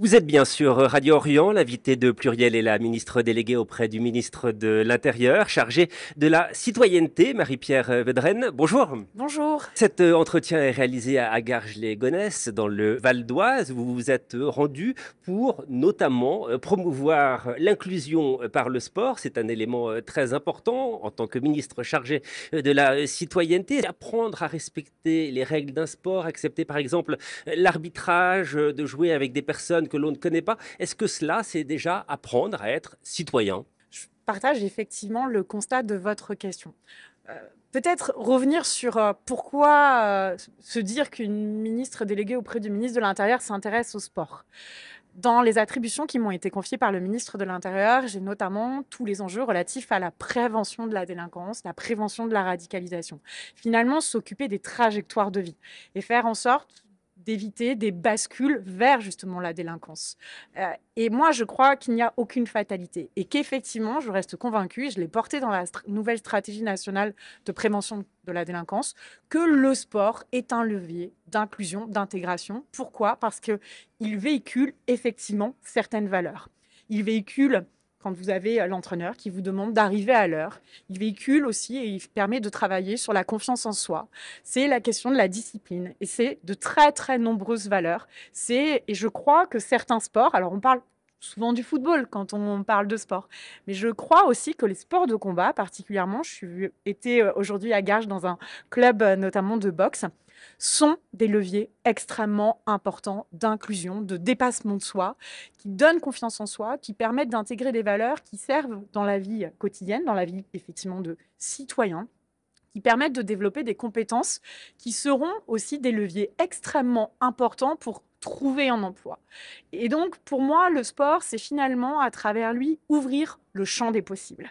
Vous êtes bien sur Radio Orient, l'invité de Pluriel est la ministre déléguée auprès du ministre de l'Intérieur, chargée de la citoyenneté, Marie-Pierre Vedrenne. Bonjour. Bonjour. Cet entretien est réalisé à Garges-les-Gonesse, dans le Val d'Oise. Vous vous êtes rendu pour notamment promouvoir l'inclusion par le sport. C'est un élément très important en tant que ministre chargé de la citoyenneté. Apprendre à respecter les règles d'un sport, accepter par exemple l'arbitrage, de jouer avec des personnes que l'on ne connaît pas. Est-ce que cela, c'est déjà apprendre à être citoyen? Je partage effectivement le constat de votre question. Euh, Peut-être revenir sur pourquoi se dire qu'une ministre déléguée auprès du ministre de l'Intérieur s'intéresse au sport. Dans les attributions qui m'ont été confiées par le ministre de l'Intérieur, j'ai notamment tous les enjeux relatifs à la prévention de la délinquance, la prévention de la radicalisation. Finalement, s'occuper des trajectoires de vie et faire en sorte d'éviter des bascules vers justement la délinquance. Et moi, je crois qu'il n'y a aucune fatalité et qu'effectivement, je reste convaincue, et je l'ai porté dans la nouvelle stratégie nationale de prévention de la délinquance, que le sport est un levier d'inclusion, d'intégration. Pourquoi? Parce qu'il véhicule effectivement certaines valeurs. Il véhicule quand vous avez l'entraîneur qui vous demande d'arriver à l'heure. Il véhicule aussi et il permet de travailler sur la confiance en soi. C'est la question de la discipline et c'est de très très nombreuses valeurs. Et je crois que certains sports, alors on parle souvent du football quand on parle de sport, mais je crois aussi que les sports de combat, particulièrement, je suis été aujourd'hui à Garges dans un club notamment de boxe, sont des leviers extrêmement importants d'inclusion, de dépassement de soi, qui donnent confiance en soi, qui permettent d'intégrer des valeurs qui servent dans la vie quotidienne, dans la vie effectivement de citoyen, qui permettent de développer des compétences qui seront aussi des leviers extrêmement importants pour trouver un emploi. Et donc, pour moi, le sport, c'est finalement, à travers lui, ouvrir le champ des possibles.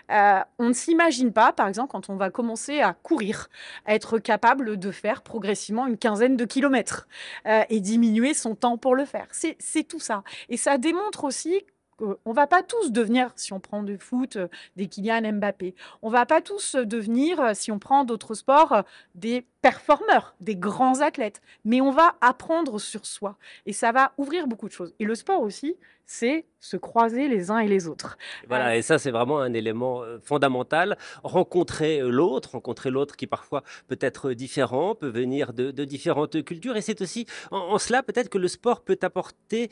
On ne s'imagine pas, par exemple, quand on va commencer à courir, à être capable de faire progressivement une quinzaine de kilomètres et diminuer son temps pour le faire. C'est tout ça. Et ça démontre aussi on ne va pas tous devenir, si on prend du foot, des Kylian Mbappé. On ne va pas tous devenir, si on prend d'autres sports, des performeurs, des grands athlètes. Mais on va apprendre sur soi. Et ça va ouvrir beaucoup de choses. Et le sport aussi, c'est se croiser les uns et les autres. Voilà, et ça, c'est vraiment un élément fondamental. Rencontrer l'autre qui parfois peut être différent, peut venir de différentes cultures. Et c'est aussi en cela peut-être que le sport peut apporter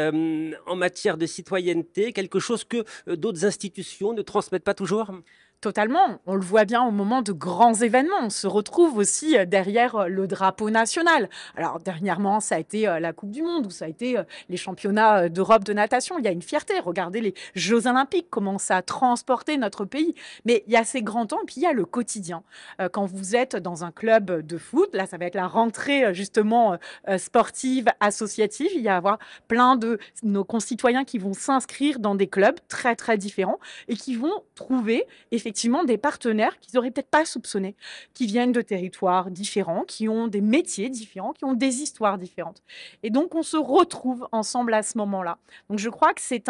en matière de citoyenneté quelque chose que d'autres institutions ne transmettent pas toujours. Totalement. On le voit bien au moment de grands événements. On se retrouve aussi derrière le drapeau national. Alors, dernièrement, ça a été la Coupe du Monde ou ça a été les championnats d'Europe de natation. Il y a une fierté. Regardez les Jeux Olympiques, comment ça a transporté notre pays. Mais il y a ces grands temps et puis il y a le quotidien. Quand vous êtes dans un club de foot, là, ça va être la rentrée justement sportive, associative. Il va y avoir plein de nos concitoyens qui vont s'inscrire dans des clubs très, très différents et qui vont trouver effectivement des partenaires qu'ils n'auraient peut-être pas soupçonnés, qui viennent de territoires différents, qui ont des métiers différents, qui ont des histoires différentes. Et donc, on se retrouve ensemble à ce moment-là. Donc, je crois que c'est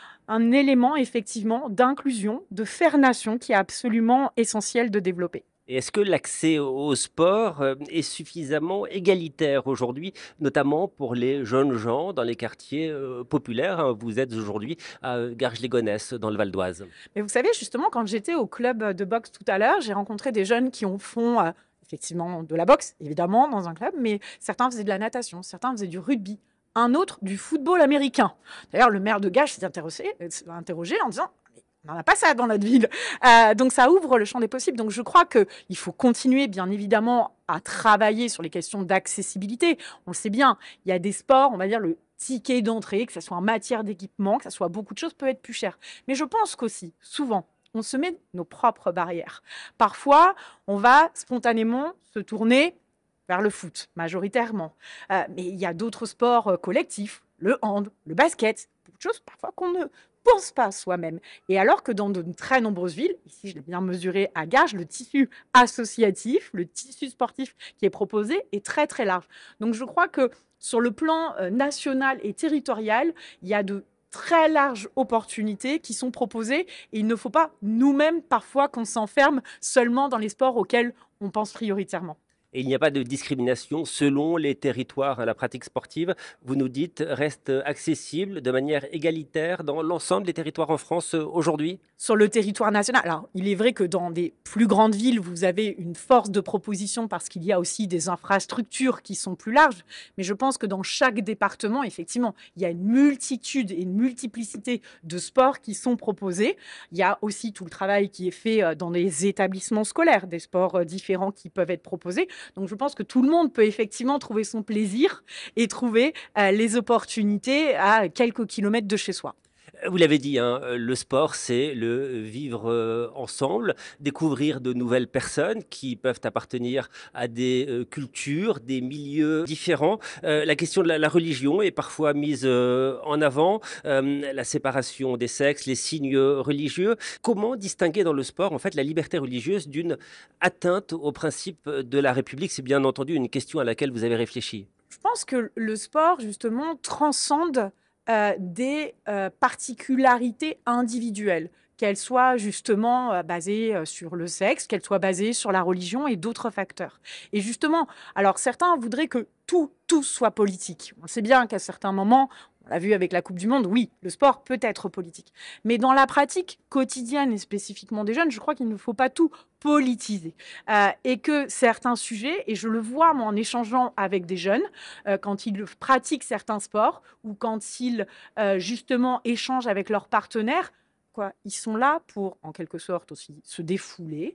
un élément effectivement d'inclusion, de faire nation qui est absolument essentiel de développer. Et est-ce que l'accès au sport est suffisamment égalitaire aujourd'hui, notamment pour les jeunes gens dans les quartiers populaires, hein? Vous êtes aujourd'hui à Garges-les-Gonesse, dans le Val d'Oise. Mais vous savez, justement, quand j'étais au club de boxe tout à l'heure, j'ai rencontré des jeunes qui font effectivement de la boxe, évidemment, dans un club, mais certains faisaient de la natation, certains faisaient du rugby, un autre du football américain. D'ailleurs, le maire de Gage s'est interrogé en disant on n'en a pas ça dans notre ville. Donc ça ouvre le champ des possibles. Donc je crois qu'il faut continuer, bien évidemment, à travailler sur les questions d'accessibilité. On le sait bien, il y a des sports, on va dire le ticket d'entrée, que ce soit en matière d'équipement, que ce soit beaucoup de choses, peut être plus cher. Mais je pense qu'aussi, souvent, on se met nos propres barrières. Parfois, on va spontanément se tourner vers le foot, majoritairement. Mais il y a d'autres sports collectifs, le hand, le basket, beaucoup de choses parfois qu'on ne pense pas soi-même. Et alors que dans de très nombreuses villes, ici je l'ai bien mesuré à Garges, le tissu associatif, le tissu sportif qui est proposé est très très large. Donc je crois que sur le plan national et territorial, il y a de très larges opportunités qui sont proposées et il ne faut pas nous-mêmes parfois qu'on s'enferme seulement dans les sports auxquels on pense prioritairement. Et il n'y a pas de discrimination selon les territoires. La pratique sportive, vous nous dites, reste accessible de manière égalitaire dans l'ensemble des territoires en France aujourd'hui? Sur le territoire national. Alors, il est vrai que dans des plus grandes villes, vous avez une force de proposition parce qu'il y a aussi des infrastructures qui sont plus larges. Mais je pense que dans chaque département, effectivement, il y a une multitude et une multiplicité de sports qui sont proposés. Il y a aussi tout le travail qui est fait dans les établissements scolaires, des sports différents qui peuvent être proposés. Donc, je pense que tout le monde peut effectivement trouver son plaisir et trouver les opportunités à quelques kilomètres de chez soi. Vous l'avez dit, hein, le sport, c'est le vivre ensemble, découvrir de nouvelles personnes qui peuvent appartenir à des cultures, des milieux différents. La question de la religion est parfois mise en avant, la séparation des sexes, les signes religieux. Comment distinguer dans le sport, en fait, la liberté religieuse d'une atteinte aux principes de la République? C'est bien entendu une question à laquelle vous avez réfléchi. Je pense que le sport, justement, transcende des particularités individuelles, qu'elles soient justement basées sur le sexe, qu'elles soient basées sur la religion et d'autres facteurs. Et justement, alors certains voudraient que tout soit politique. On sait bien qu'à certains moments, on l'a vu avec la Coupe du Monde, oui, le sport peut être politique. Mais dans la pratique quotidienne et spécifiquement des jeunes, je crois qu'il ne faut pas tout politiser. Et que certains sujets, et je le vois moi en échangeant avec des jeunes, quand ils pratiquent certains sports ou quand ils justement échangent avec leurs partenaires, quoi, ils sont là pour, en quelque sorte, aussi se défouler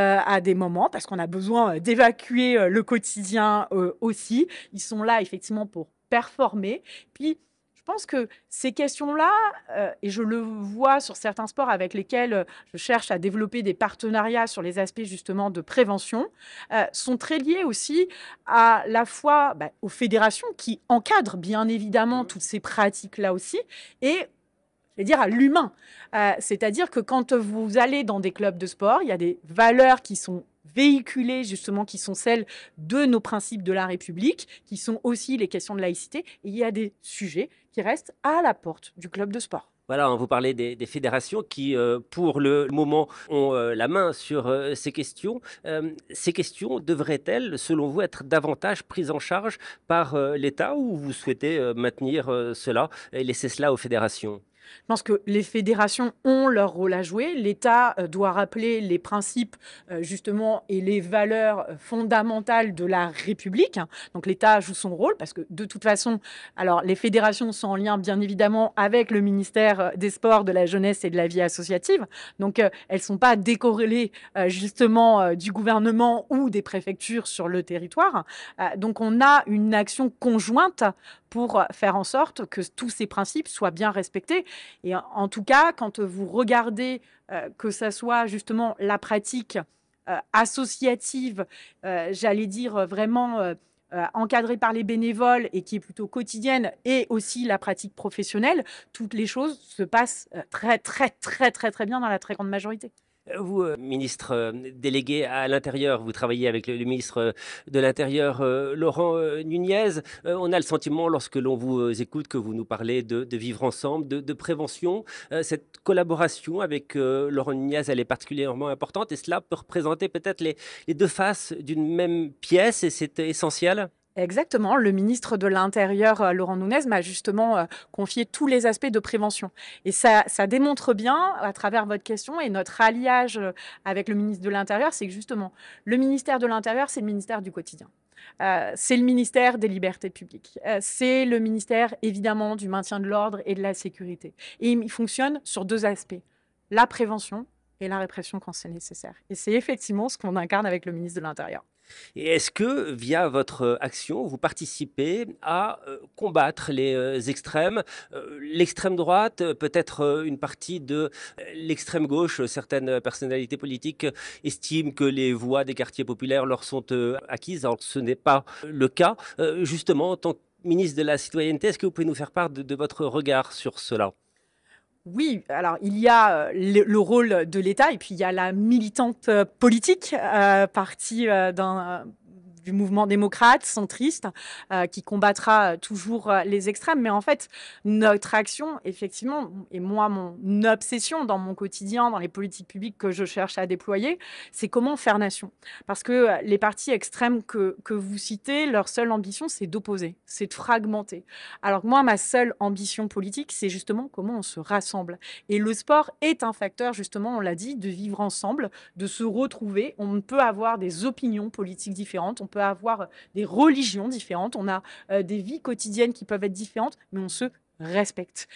à des moments, parce qu'on a besoin d'évacuer le quotidien aussi. Ils sont là, effectivement, pour performer. Puis, je pense que ces questions-là, et je le vois sur certains sports avec lesquels je cherche à développer des partenariats sur les aspects justement de prévention, sont très liées aussi à la fois aux fédérations qui encadrent bien évidemment toutes ces pratiques-là aussi, et je vais dire à l'humain. C'est-à-dire que quand vous allez dans des clubs de sport, il y a des valeurs qui sont véhiculées justement, qui sont celles de nos principes de la République, qui sont aussi les questions de laïcité. Et il y a des sujets qui restent à la porte du club de sport. Voilà, hein, vous parlez des fédérations qui, pour le moment, ont la main sur ces questions devraient-elles, selon vous, être davantage prises en charge par l'État ou vous souhaitez maintenir cela et laisser cela aux fédérations? Je pense que les fédérations ont leur rôle à jouer. L'État doit rappeler les principes justement et les valeurs fondamentales de la République. Donc l'État joue son rôle parce que de toute façon, alors les fédérations sont en lien bien évidemment avec le ministère des Sports, de la Jeunesse et de la Vie associative. Donc elles ne sont pas décorrélées justement du gouvernement ou des préfectures sur le territoire. Donc on a une action conjointe pour faire en sorte que tous ces principes soient bien respectés. Et en tout cas, quand vous regardez que ça soit justement la pratique associative, j'allais dire vraiment encadrée par les bénévoles et qui est plutôt quotidienne, et aussi la pratique professionnelle, toutes les choses se passent très, très, très, très, très bien dans la très grande majorité. Vous, ministre délégué à l'Intérieur, vous travaillez avec le ministre de l'Intérieur, Laurent Nunez. On a le sentiment, lorsque l'on vous écoute, que vous nous parlez de vivre ensemble, de prévention. Cette collaboration avec Laurent Nunez, elle est particulièrement importante et cela peut représenter peut-être les deux faces d'une même pièce et c'est essentiel. Exactement. Le ministre de l'Intérieur, Laurent Nunez, m'a justement confié tous les aspects de prévention. Et ça démontre bien, à travers votre question et notre alliage avec le ministre de l'Intérieur, c'est que justement, le ministère de l'Intérieur, c'est le ministère du quotidien. C'est le ministère des libertés publiques. C'est le ministère, évidemment, du maintien de l'ordre et de la sécurité. Et il fonctionne sur deux aspects, la prévention et la répression quand c'est nécessaire. Et c'est effectivement ce qu'on incarne avec le ministre de l'Intérieur. Et est-ce que, via votre action, vous participez à combattre les extrêmes, l'extrême droite, peut-être une partie de l'extrême gauche? Certaines personnalités politiques estiment que les voix des quartiers populaires leur sont acquises. Alors, ce n'est pas le cas. Justement, en tant que ministre de la Citoyenneté, est-ce que vous pouvez nous faire part de votre regard sur cela? Oui, alors il y a le rôle de l'État et puis il y a la militante politique partie du mouvement démocrate, centriste, qui combattra toujours les extrêmes. Mais en fait, notre action, effectivement, et moi, mon obsession dans mon quotidien, dans les politiques publiques que je cherche à déployer, c'est comment faire nation. Parce que les partis extrêmes que vous citez, leur seule ambition, c'est d'opposer, c'est de fragmenter. Alors que moi, ma seule ambition politique, c'est justement comment on se rassemble. Et le sport est un facteur, justement, on l'a dit, de vivre ensemble, de se retrouver. On peut avoir des opinions politiques différentes, on peut avoir des religions différentes, on a des vies quotidiennes qui peuvent être différentes, mais on se respecte.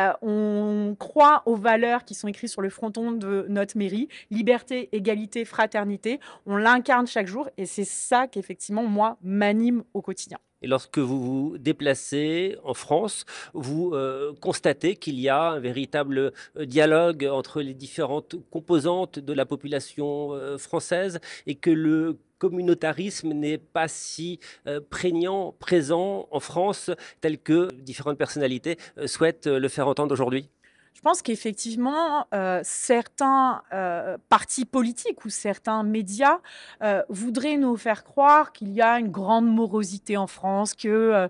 On croit aux valeurs qui sont écrites sur le fronton de notre mairie, liberté, égalité, fraternité. On l'incarne chaque jour et c'est ça qu'effectivement, moi, m'anime au quotidien. Et lorsque vous vous déplacez en France, vous constatez qu'il y a un véritable dialogue entre les différentes composantes de la population française et que le communautarisme n'est pas si prégnant, présent en France, tel que différentes personnalités souhaitent le faire entendre aujourd'hui. Je pense qu'effectivement, certains partis politiques ou certains médias voudraient nous faire croire qu'il y a une grande morosité en France, que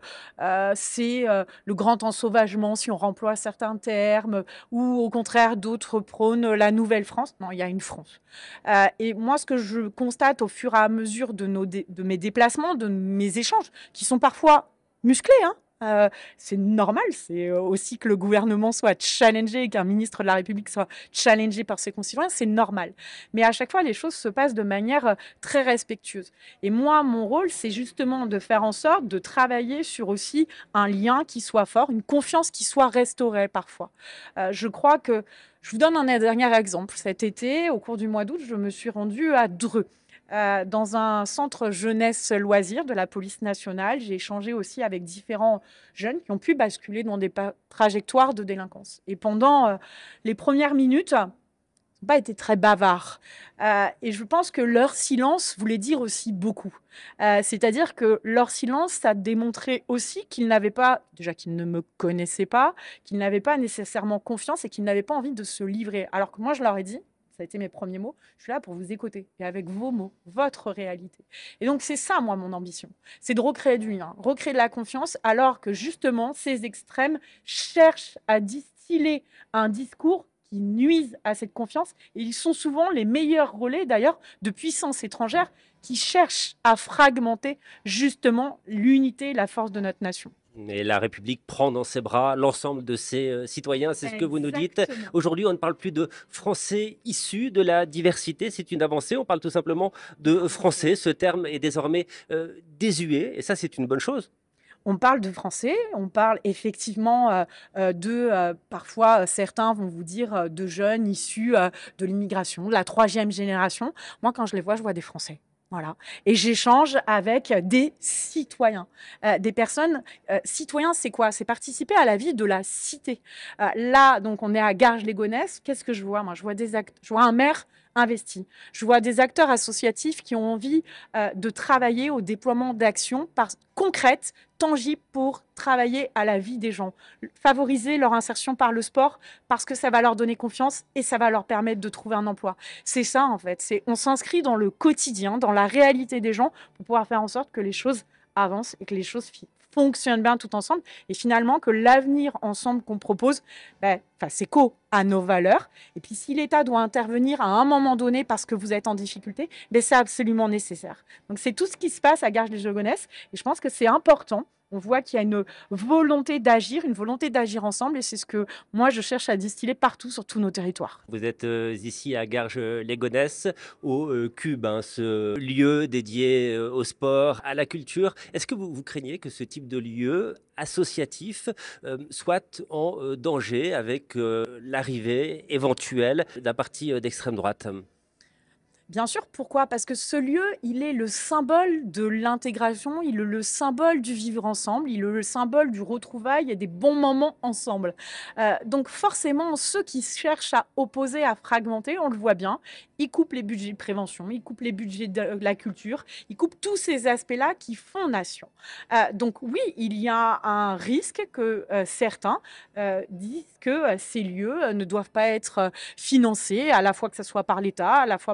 c'est le grand ensauvagement si on remploie certains termes, ou au contraire d'autres prônent la nouvelle France. Non, il y a une France. Et moi, ce que je constate au fur et à mesure de mes déplacements, de mes échanges, qui sont parfois musclés, hein, c'est normal, c'est aussi que le gouvernement soit challengé, qu'un ministre de la République soit challengé par ses concitoyens, c'est normal. Mais à chaque fois, les choses se passent de manière très respectueuse. Et moi, mon rôle, c'est justement de faire en sorte de travailler sur aussi un lien qui soit fort, une confiance qui soit restaurée parfois. Je crois que, je vous donne un dernier exemple. Cet été, au cours du mois d'août, je me suis rendue à Dreux. Dans un centre jeunesse loisirs de la police nationale. J'ai échangé aussi avec différents jeunes qui ont pu basculer dans des trajectoires de délinquance. Et pendant les premières minutes, ils n'ont pas été très bavards. Et je pense que leur silence voulait dire aussi beaucoup. C'est-à-dire que leur silence, ça démontrait aussi qu'ils n'avaient pas, déjà qu'ils ne me connaissaient pas, qu'ils n'avaient pas nécessairement confiance et qu'ils n'avaient pas envie de se livrer. Alors que moi, je leur ai dit, ça a été mes premiers mots, je suis là pour vous écouter, et avec vos mots, votre réalité. Et donc, c'est ça, moi, mon ambition. C'est de recréer du lien, recréer de la confiance, alors que justement, ces extrêmes cherchent à distiller un discours qui nuise à cette confiance. Et ils sont souvent les meilleurs relais, d'ailleurs, de puissances étrangères qui cherchent à fragmenter justement l'unité et la force de notre nation. Et la République prend dans ses bras l'ensemble de ses citoyens, c'est ce que vous nous dites. Exactement. Aujourd'hui, on ne parle plus de Français issus de la diversité, c'est une avancée, on parle tout simplement de Français. Ce terme est désormais désuet, et ça, c'est une bonne chose. On parle de français, on parle effectivement parfois certains vont vous dire de jeunes issus de l'immigration, de la troisième génération. Moi, quand je les vois, je vois des Français. Voilà. Et j'échange avec des citoyens, des personnes. Citoyens, c'est quoi? C'est participer à la vie de la cité. Là, donc, on est à Garges-les-Gonesse. Qu'est-ce que je vois? Moi, je vois je vois un maire investi. Je vois des acteurs associatifs qui ont envie de travailler au déploiement d'actions concrètes, tangibles pour travailler à la vie des gens, favoriser leur insertion par le sport parce que ça va leur donner confiance et ça va leur permettre de trouver un emploi. C'est ça en fait, on s'inscrit dans le quotidien, dans la réalité des gens pour pouvoir faire en sorte que les choses avancent et que les choses fonctionnent bien tout ensemble et finalement que l'avenir ensemble qu'on propose, c'est co à nos valeurs. Et puis si l'État doit intervenir à un moment donné parce que vous êtes en difficulté, c'est absolument nécessaire. Donc c'est tout ce qui se passe à Garges-les-Gonesse et je pense que c'est important. On voit qu'il y a une volonté d'agir ensemble et c'est ce que moi je cherche à distiller partout sur tous nos territoires. Vous êtes ici à Garges-les-Gonesse, au Cube, hein, ce lieu dédié au sport, à la culture. Est-ce que vous craignez que ce type de lieu associatif soit en danger avec l'arrivée éventuelle d'un parti d'extrême droite? Bien sûr, pourquoi? Parce que ce lieu, il est le symbole de l'intégration, il est le symbole du vivre ensemble, il est le symbole du retrouvail et des bons moments ensemble. Donc forcément, ceux qui cherchent à opposer, à fragmenter, on le voit bien, ils coupent les budgets de prévention, ils coupent les budgets de la culture, ils coupent tous ces aspects-là qui font nation. Donc oui, il y a un risque que certains disent que ces lieux ne doivent pas être financés, à la fois que ce soit par l'État, à la fois par l'échelon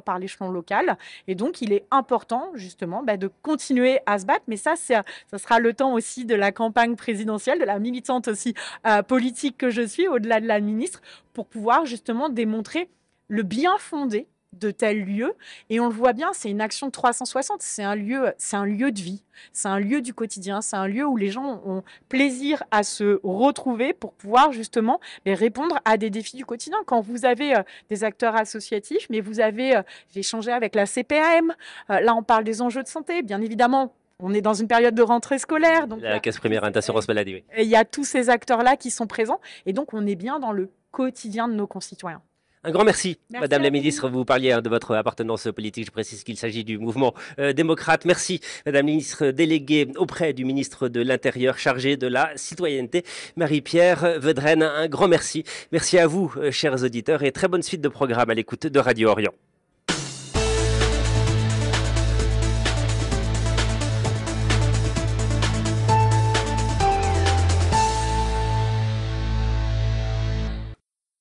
l'échelon local. Et donc, il est important, justement, de continuer à se battre. Mais ça sera le temps aussi de la campagne présidentielle, de la militante aussi politique que je suis, au-delà de la ministre, pour pouvoir justement démontrer le bien fondé de tel lieu. Et on le voit bien, c'est une action 360, c'est un lieu de vie, c'est un lieu du quotidien, c'est un lieu où les gens ont plaisir à se retrouver pour pouvoir justement répondre à des défis du quotidien. Quand vous avez des acteurs associatifs, mais vous avez, j'ai échangé avec la CPAM, là on parle des enjeux de santé, bien évidemment. On est dans une période de rentrée scolaire. Donc la caisse primaire d'assurance maladie, oui. Il y a tous ces acteurs-là qui sont présents. Et donc, on est bien dans le quotidien de nos concitoyens. Un grand merci, Madame la à vous. Ministre. Vous parliez de votre appartenance politique. Je précise qu'il s'agit du mouvement démocrate. Merci, Madame la Ministre déléguée auprès du ministre de l'Intérieur chargé de la citoyenneté, Marie-Pierre Vedrenne. Un grand merci. Merci à vous, chers auditeurs, et très bonne suite de programme à l'écoute de Radio Orient.